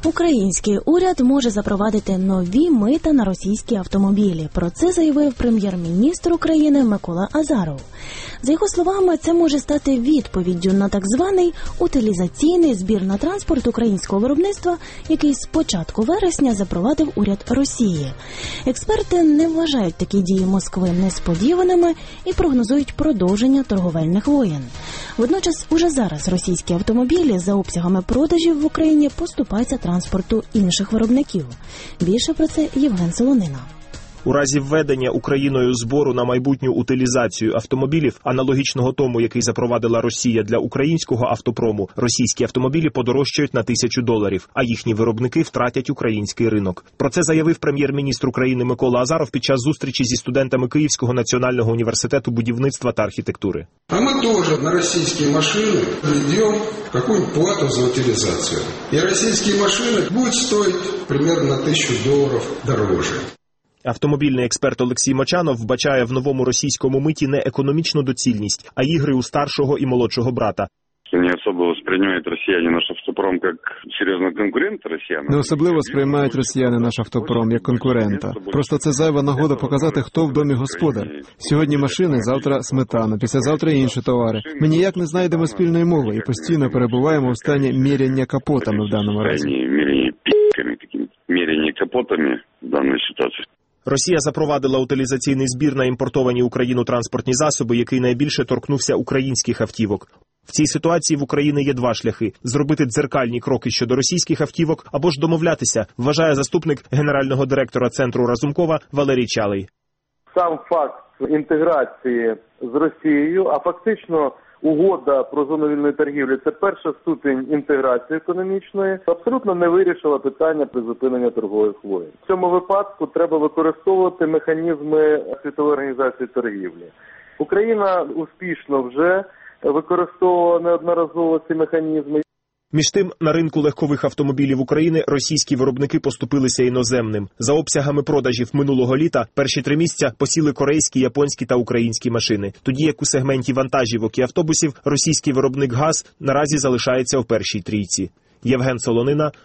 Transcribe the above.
Український уряд може запровадити нові мита на російські автомобілі. Про це заявив прем'єр-міністр України Микола Азаров. За його словами, це може стати відповіддю на так званий утилізаційний збір на транспорт українського виробництва, який з початку вересня запровадив уряд Росії. Експерти не вважають такі дії Москви несподіваними і прогнозують продовження торговельних воєн. Водночас, уже зараз російські автомобілі за обсягами продажів в Україні поступаються транспорту інших виробників. Більше про це Євген Солонина. У разі введення Україною збору на майбутню утилізацію автомобілів, аналогічного тому, який запровадила Росія для українського автопрому, російські автомобілі подорожчають на $1000, а їхні виробники втратять український ринок. Про це заявив прем'єр-міністр України Микола Азаров під час зустрічі зі студентами Київського національного університету будівництва та архітектури. А ми теж на російські машини введемо якусь плату за утилізацію. І російські машини будуть стоїти приблизно на $1000 дорожче. Автомобільний експерт Олексій Мочанов вбачає в новому російському миті не економічну доцільність, а ігри у старшого і молодшого брата. Не особливо сприймають росіяни наш автопром як серйозного конкурента росіян. Не особливо сприймають росіяни наш автопром як конкурента. Просто це зайва нагода показати, хто в домі господар. Сьогодні машини, завтра сметана, післязавтра інші товари. Ми ніяк не знайдемо спільної мови і постійно перебуваємо в стані міряння капотами в даному разі. Міряння капотами в даній ситуації. Росія запровадила утилізаційний збір на імпортовані в Україну транспортні засоби, який найбільше торкнувся українських автівок. В цій ситуації в Україні є два шляхи – зробити дзеркальні кроки щодо російських автівок або ж домовлятися, вважає заступник генерального директора Центру Разумкова Валерій Чалий. Сам факт інтеграції з Росією, а фактично угода про зону вільної торгівлі – це перша ступінь інтеграції економічної, абсолютно не вирішила питання призупинення торгових воєн. В цьому випадку треба використовувати механізми Світової організації торгівлі. Україна успішно вже використовувала неодноразово ці механізми. Між тим, на ринку легкових автомобілів України російські виробники поступилися іноземним. За обсягами продажів минулого літа перші 3 місця посіли корейські, японські та українські машини. Тоді як у сегменті вантажівок і автобусів російський виробник ГАЗ наразі залишається в першій трійці. Євген Солонина,